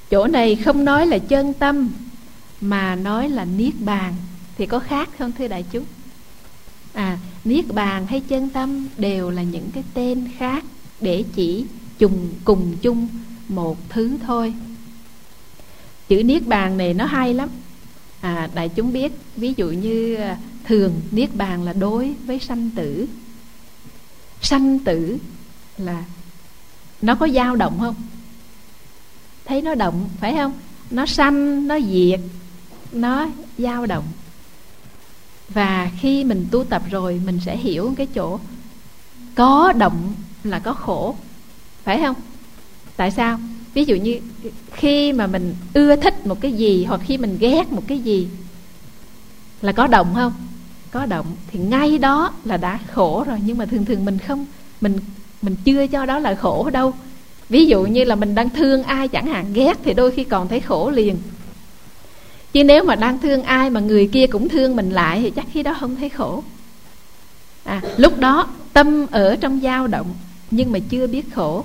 Chỗ này không nói là chân tâm mà nói là niết bàn, thì có khác không thưa đại chúng? Niết bàn hay chân tâm đều là những cái tên khác để chỉ cùng chung một thứ thôi. Chữ niết bàn này nó hay lắm. Đại chúng biết, ví dụ như thường niết bàn là đối với sanh tử. Sanh tử là nó có dao động không? Thấy nó động phải không? Nó sanh, nó diệt, nó dao động. Và khi mình tu tập rồi, mình sẽ hiểu cái chỗ có động là có khổ, phải không? Tại sao? Ví dụ như khi mà mình ưa thích một cái gì, hoặc khi mình ghét một cái gì, là có động không? Có động, thì ngay đó là đã khổ rồi. Nhưng mà thường mình không, mình chưa cho đó là khổ đâu. Ví dụ như là mình đang thương ai chẳng hạn, ghét thì đôi khi còn thấy khổ liền. Chứ nếu mà đang thương ai mà người kia cũng thương mình lại thì chắc khi đó không thấy khổ. Lúc đó tâm ở trong dao động nhưng mà chưa biết khổ.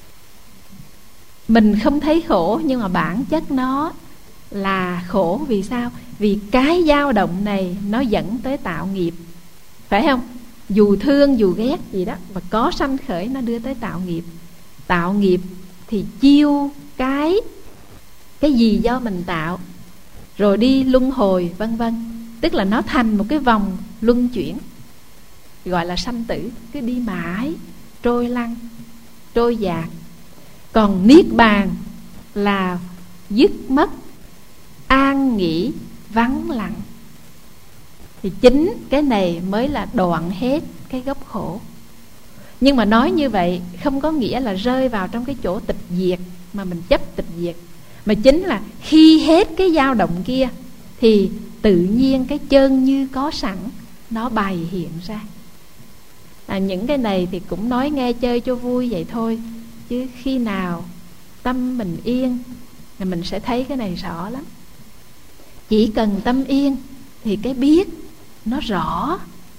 Mình không thấy khổ nhưng mà bản chất nó là khổ. Vì sao? Vì cái dao động này nó dẫn tới tạo nghiệp, phải không? Dù thương dù ghét gì đó, và có sanh khởi nó đưa tới tạo nghiệp. Tạo nghiệp thì chiêu cái gì do mình tạo, rồi đi luân hồi vân vân. Tức là nó thành một cái vòng luân chuyển, gọi là sanh tử, cứ đi mãi, trôi lăn, trôi dạt. Còn niết bàn là dứt mất, an nghỉ, vắng lặng. Thì chính cái này mới là đoạn hết cái gốc khổ. Nhưng mà nói như vậy không có nghĩa là rơi vào trong cái chỗ tịch diệt mà mình chấp tịch diệt, mà chính là khi hết cái dao động kia thì tự nhiên cái chân như có sẵn nó bày hiện ra. Những cái này thì cũng nói nghe chơi cho vui vậy thôi, chứ khi nào tâm mình yên thì mình sẽ thấy cái này rõ lắm. Chỉ cần tâm yên thì cái biết nó rõ.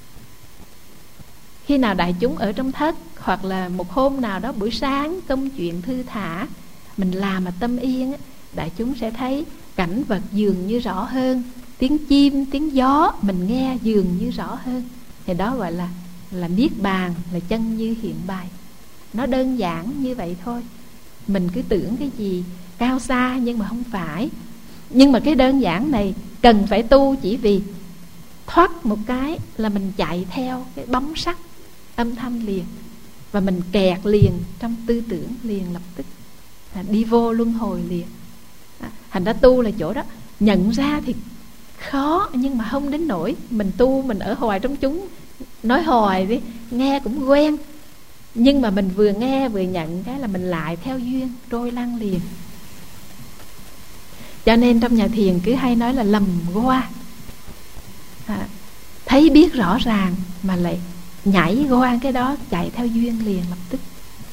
Khi nào đại chúng ở trong thất, hoặc là một hôm nào đó buổi sáng công chuyện thư thả, mình làm mà tâm yên, đại chúng sẽ thấy cảnh vật dường như rõ hơn, tiếng chim, tiếng gió mình nghe dường như rõ hơn. Thì đó gọi là niết bàn, là chân như hiện bày. Nó đơn giản như vậy thôi. Mình cứ tưởng cái gì cao xa nhưng mà không phải. Nhưng mà cái đơn giản này cần phải tu, chỉ vì thoát một cái là mình chạy theo cái bóng sắc âm thanh liền, và mình kẹt liền trong tư tưởng liền, lập tức đi vô luân hồi liền. Thành ra tu là chỗ đó. Nhận ra thì khó, nhưng mà không đến nỗi mình tu mình ở hoài trong chúng, nói hoài đi, nghe cũng quen. Nhưng mà mình vừa nghe vừa nhận cái là mình lại theo duyên, trôi lăn liền. Cho nên trong nhà thiền cứ hay nói là lầm qua. Thấy biết rõ ràng mà lại nhảy qua cái đó, chạy theo duyên liền lập tức.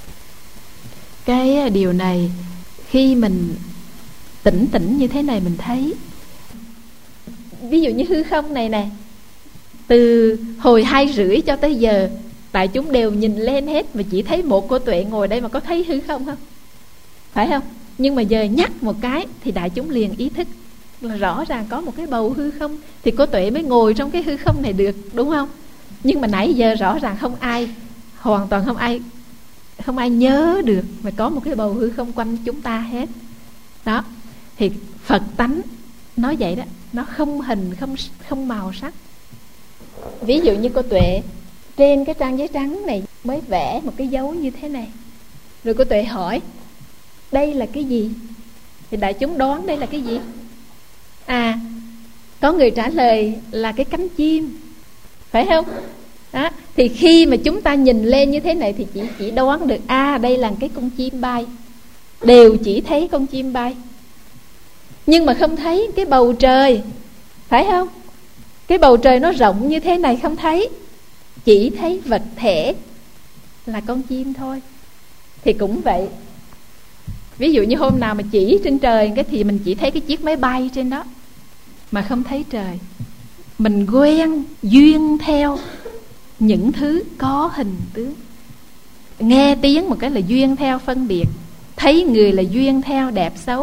Cái điều này khi mình tỉnh như thế này mình thấy. Ví dụ như hư không này nè, từ hồi 2:30 cho tới giờ đại chúng đều nhìn lên hết, mà chỉ thấy một cô Tuệ ngồi đây mà có thấy hư không không? Phải không? Nhưng mà giờ nhắc một cái thì đại chúng liền ý thức là rõ ràng có một cái bầu hư không, thì cô Tuệ mới ngồi trong cái hư không này được, đúng không? Nhưng mà nãy giờ rõ ràng không ai, hoàn toàn không ai nhớ được mà có một cái bầu hư không quanh chúng ta hết. Đó, thì Phật tánh nói vậy đó, nó không hình, không màu sắc. Ví dụ như cô Tuệ trên cái trang giấy trắng này mới vẽ một cái dấu như thế này, rồi cô Tuệ hỏi đây là cái gì, thì đại chúng đoán đây là cái gì. Có người trả lời là cái cánh chim, phải không? Đó, thì khi mà chúng ta nhìn lên như thế này thì chỉ đoán được đây là cái con chim bay, đều chỉ thấy con chim bay, nhưng mà không thấy cái bầu trời, phải không? Cái bầu trời nó rộng như thế này không thấy, chỉ thấy vật thể là con chim thôi. Thì cũng vậy, ví dụ như hôm nào mà chỉ trên trời cái thì mình chỉ thấy cái chiếc máy bay trên đó mà không thấy trời. Mình quen duyên theo những thứ có hình tướng. Nghe tiếng một cái là duyên theo phân biệt, thấy người là duyên theo đẹp xấu,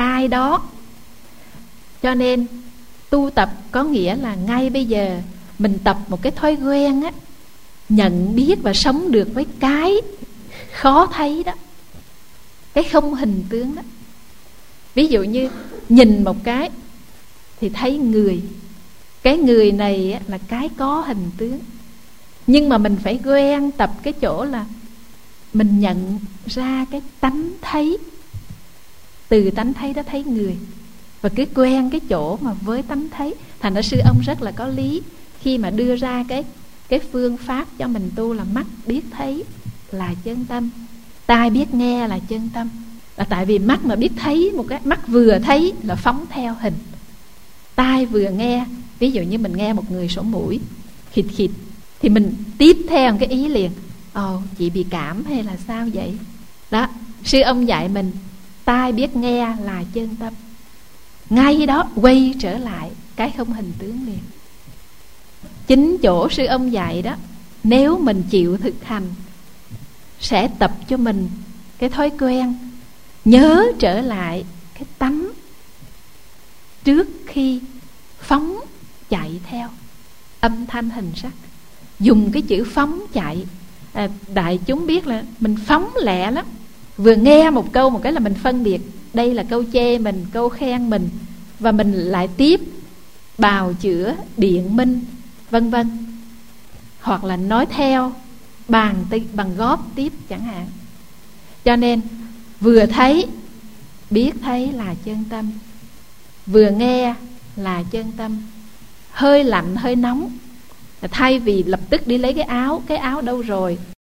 ai đó. Cho nên tu tập có nghĩa là ngay bây giờ mình tập một cái thói quen á, nhận biết và sống được với cái khó thấy đó, cái không hình tướng đó. Ví dụ như nhìn một cái thì thấy người, cái người này là cái có hình tướng. Nhưng mà mình phải quen tập cái chỗ là mình nhận ra cái tánh thấy, từ tánh thấy đó thấy người. Và cứ quen cái chỗ mà với tánh thấy. Thành ra sư ông rất là có lý khi mà đưa ra cái phương pháp cho mình tu là mắt biết thấy là chân tâm, tai biết nghe là chân tâm. Là tại vì mắt mà biết thấy một cái, mắt vừa thấy là phóng theo hình, tai vừa nghe, ví dụ như mình nghe một người sổ mũi khịt khịt thì mình tiếp theo cái ý liền, chị bị cảm hay là sao vậy? Đó, sư ông dạy mình tai biết nghe là chân tâm, ngay đó quay trở lại cái không hình tướng liền. Chính chỗ sư ông dạy đó, nếu mình chịu thực hành sẽ tập cho mình cái thói quen nhớ trở lại cái tánh trước khi phóng chạy theo âm thanh hình sắc. Dùng cái chữ phóng chạy, đại chúng biết là mình phóng lẹ lắm. Vừa nghe một câu một cái là mình phân biệt đây là câu chê mình, câu khen mình, và mình lại tiếp bào chữa, biện minh, vân vân, hoặc là nói theo bằng góp tiếp chẳng hạn. Cho nên vừa thấy biết thấy là chân tâm, vừa nghe là chân tâm. Hơi lạnh hơi nóng, thay vì lập tức đi lấy cái áo đâu rồi,